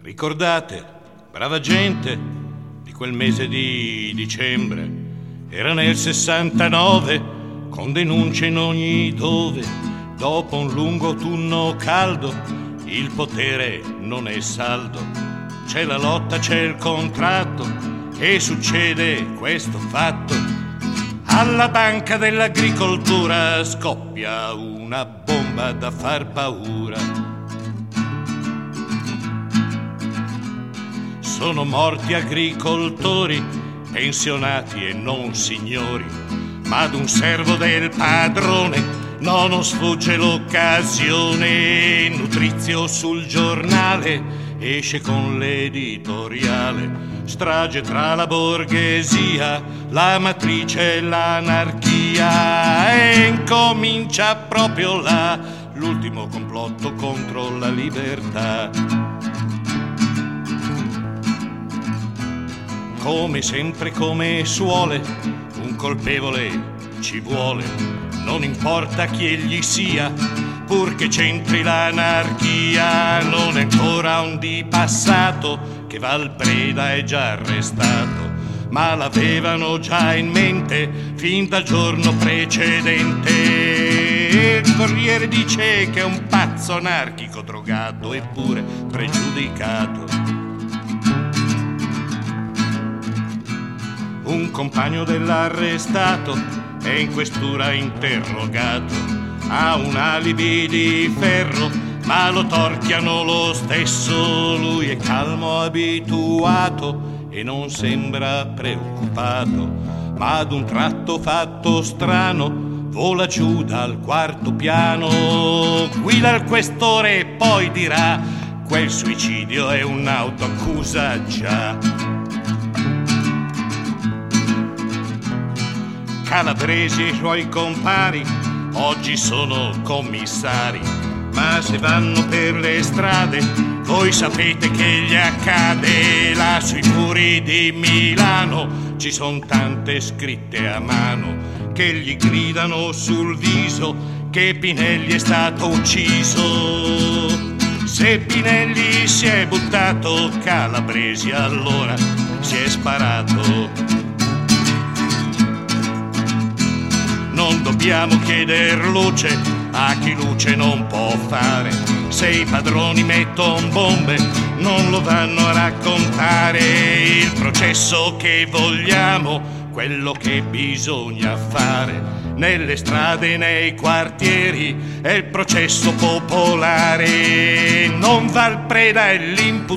Ricordate, brava gente, di quel mese di dicembre, era nel 69, con denunce in ogni dove, dopo un lungo autunno caldo, il potere non è saldo, c'è la lotta, c'è il contratto, e succede questo fatto. Alla banca dell'agricoltura scoppia una bomba da far paura. Sono morti agricoltori, pensionati e non signori, ma ad un servo del padrone non sfugge l'occasione. Nutrizio sul giornale esce con l'editoriale: strage tra la borghesia, la matrice e l'anarchia. E incomincia proprio là l'ultimo complotto contro la libertà. Come sempre, come suole, un colpevole ci vuole, non importa chi egli sia, purché c'entri l'anarchia. Non è ancora un di passato che Valpreda è già arrestato, ma l'avevano già in mente fin dal giorno precedente. Il Corriere dice che è un pazzo anarchico drogato eppure pregiudicato. Un compagno dell'arrestato è in questura interrogato, ha un alibi di ferro, ma lo torchiano lo stesso. Lui è calmo, abituato e non sembra preoccupato, ma ad un tratto fatto strano vola giù dal quarto piano. Guida il questore e poi dirà: quel suicidio è un'autoaccusa già. Calabresi e i suoi compari oggi sono commissari, ma se vanno per le strade voi sapete che gli accade. Là sui muri di Milano ci son tante scritte a mano che gli gridano sul viso che Pinelli è stato ucciso. Se Pinelli si è buttato, Calabresi allora si è sparato. Non dobbiamo chieder luce a chi luce non può fare. Se i padroni mettono bombe non lo vanno a raccontare. Il processo che vogliamo, quello che bisogna fare nelle strade e nei quartieri, è il processo popolare. Non Valpreda è l'imputato